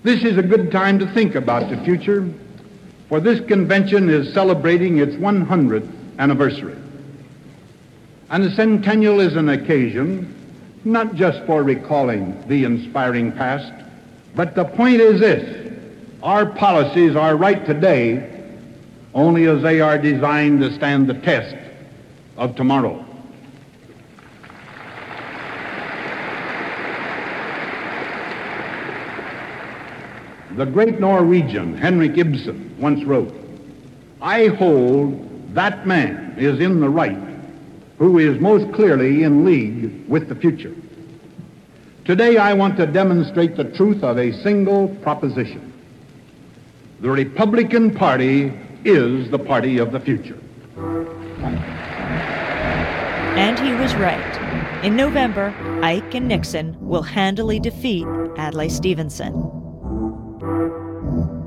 This is a good time to think about the future, for this convention is celebrating its 100th anniversary. And the centennial is an occasion not just for recalling the inspiring past, but the point is this: our policies are right today only as they are designed to stand the test of tomorrow. The great Norwegian Henrik Ibsen once wrote, "I hold that man is in the right who is most clearly in league with the future." Today I want to demonstrate the truth of a single proposition. The Republican Party is the party of the future. And he was right. In November, Ike and Nixon will handily defeat Adlai Stevenson.